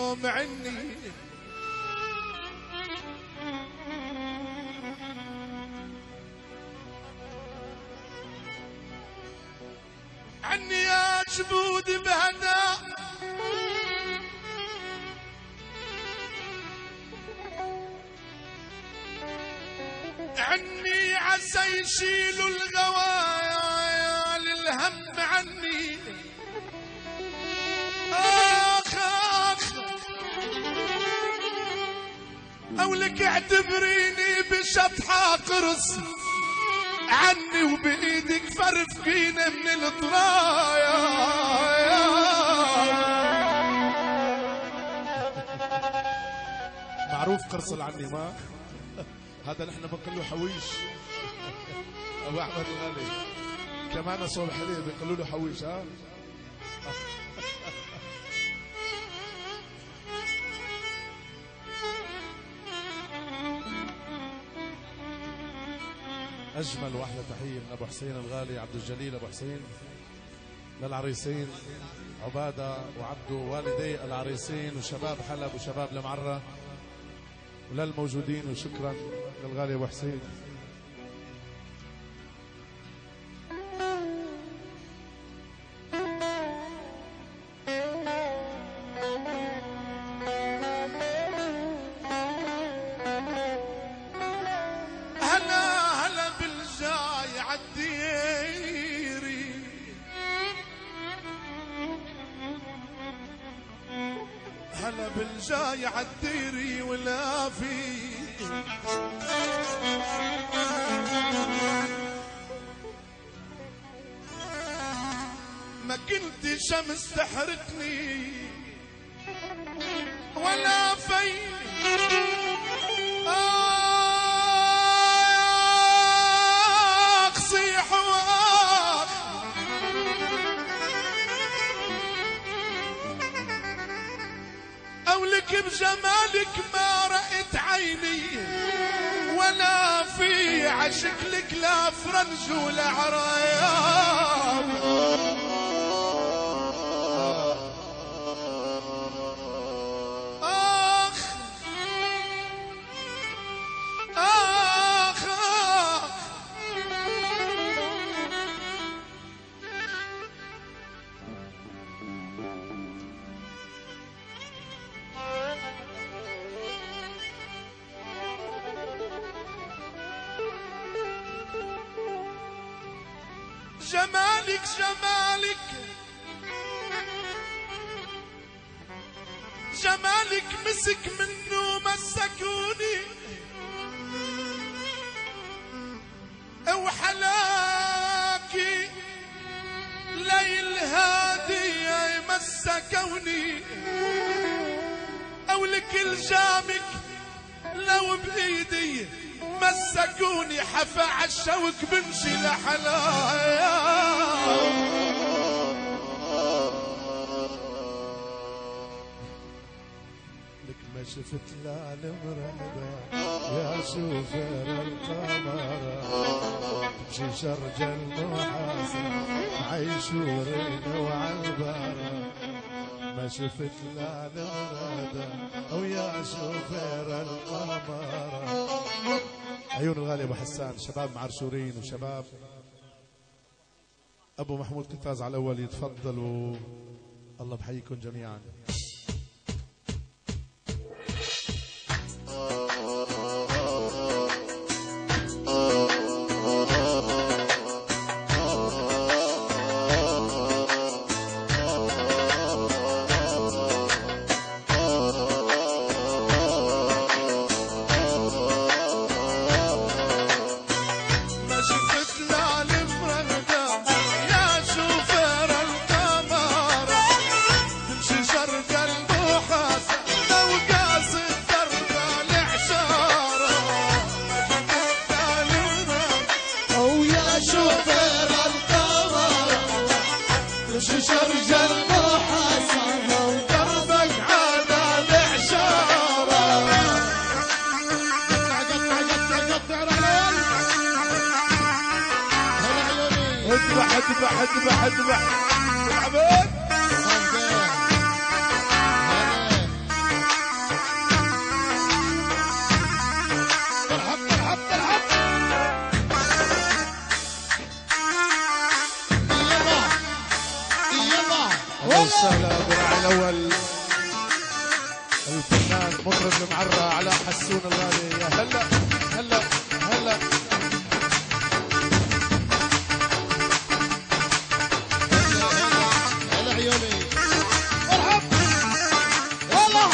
يوم عني عني يا جبود بهداء عني عسى يشيلوا الغوايا للهم عني آخ آخ أو لك اعتبريني بشطحة قرص عني وبإيدك فرفقيني من الطرايا معروف قرص عني ما هذا نحن بنقول له حويش ابو احمد الغالي كمان صوب حليب بيقولوا له حويش ها اجمل واحلى تحيه من ابو حسين الغالي عبد الجليل ابو حسين للعريسين عباده وعبده والدي العريسين وشباب حلب وشباب المعره وللموجودين وشكرا للغالي ابو حسين. هلا هلا بالجاي عالديري هلا بالجاي عالديري ولا في ما كنت شمس تحرقني ولا في صيح واخ او لك بجمالك ما رأت عيني ولا في عشقلك لا فرنج ولا عراياب آخ آخ آخ جمالك جمالك جمالك مسك منه مسكوني وحلاكي ليل هادي مسكوني او لك الجامك لو بايدي مسكوني حفا عالشوك بمشي لحلايا لك ما شفت لا المرادة يا شوفر القمر تمشي شرج المحاسن عيشورين وعالبارة ما شفت لا المرادة او يا شوفر القمر. عيون الغالي ابو حسان شباب معرشورين وشباب ابو محمود قفاز على الاول يتفضلوا الله بحييكم جميعا. اذبح العبد وسهلا براعي الاول الفنان مطرب المعرة علاء حسون الغالي. يا هلا هلا هلا هلا عيوني مرحب والله.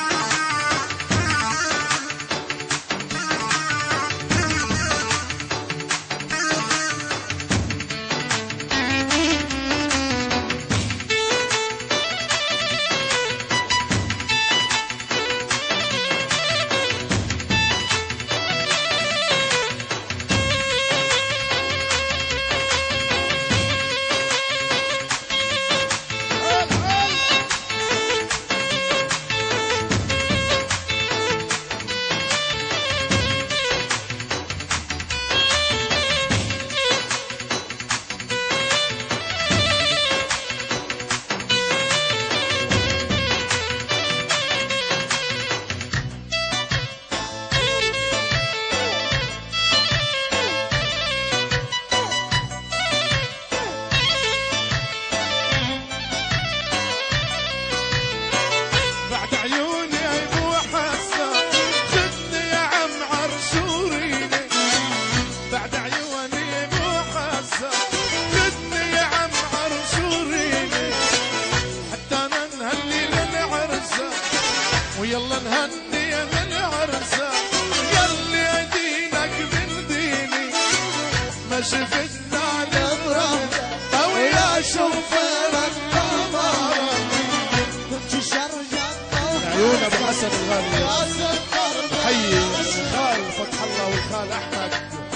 ويلا نهني من عرسه يلي ادينك من ديني ما شفتنا نضرب او يا شوفر القمر كنت شرجة عيون ابو حسن الغالي. حي الخال فتح الله والخال احمد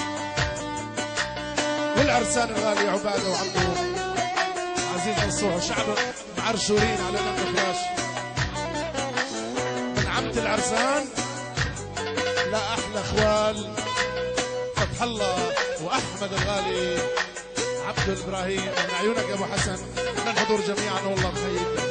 والعرسان الغالي عباده وعبده عزيز منصور شعب معرشورين على نمط فراش من عمة العرسان لا احلى اخوال فتح الله واحمد الغالي عبد الابراهيم. من عيونك يا ابو حسن من الحضور جميعا والله محييك.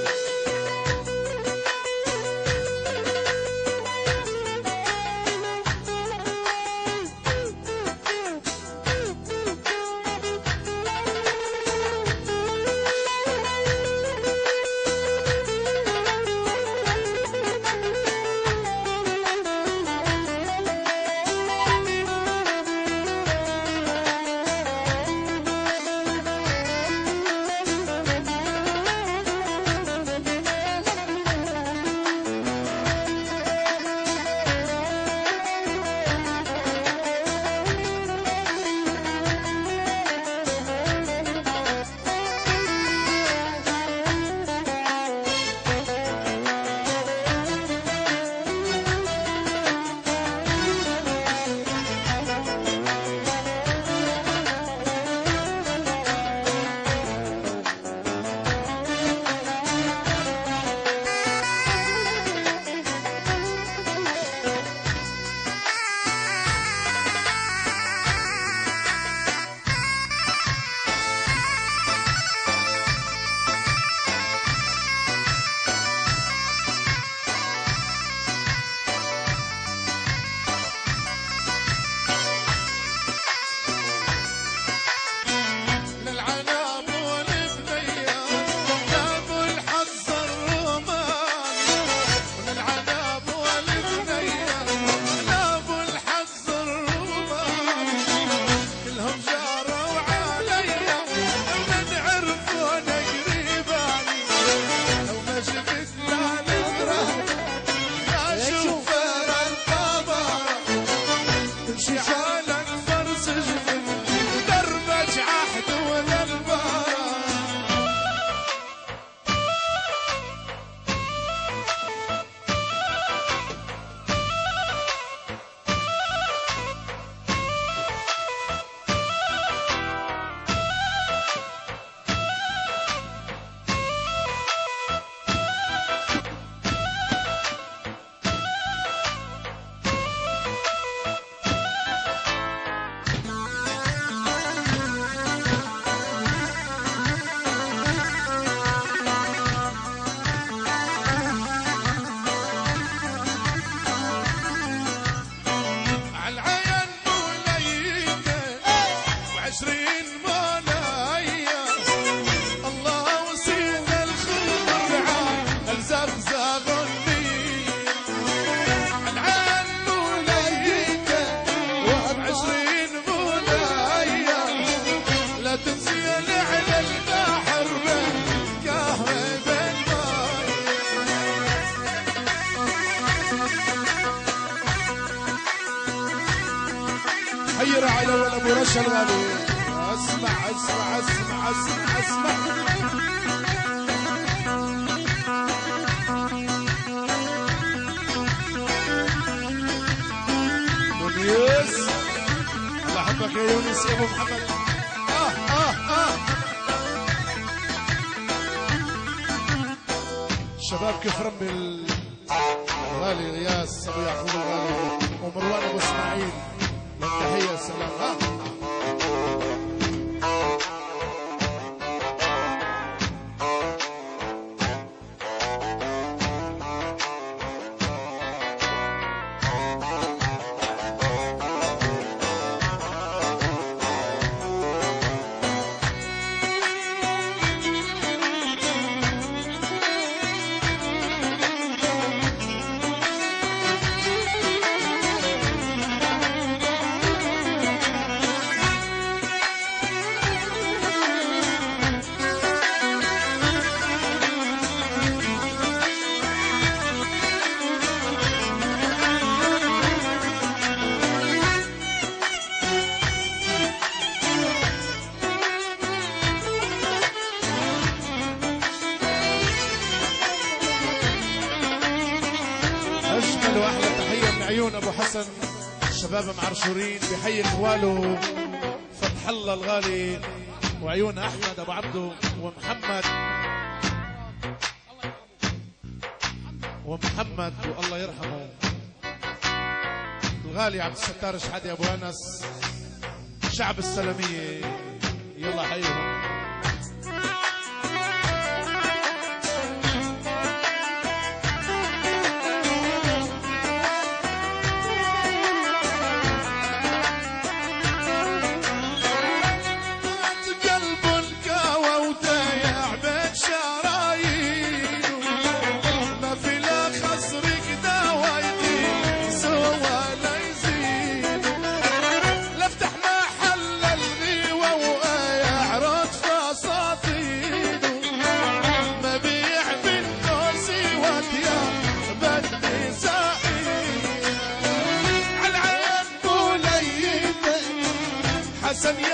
الاول ابو رشا الغالي. اسمع اسمع اسمع اسمع اسمع يونس، الله يحبك يا يونس يا ابو محمد. شباب كيف ربي الغالي غياس ابو يعقوب الغالي ومروان ابو اسماعيل، لك تحيه سلام. اجمل واحلى تحيه من عيون ابو حسن، الشباب معرشورين بحيي اخواله فتح الله الغالي وعيون احمد ابو عبده ومحمد والله يرحمه الغالي عبد الستار شحادي ابو انس، شعب السلميه يلا حيهم. حسن